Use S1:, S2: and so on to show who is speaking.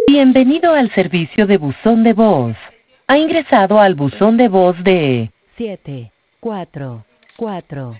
S1: Bienvenido al servicio de buzón de voz. Ha ingresado al buzón de voz de 744.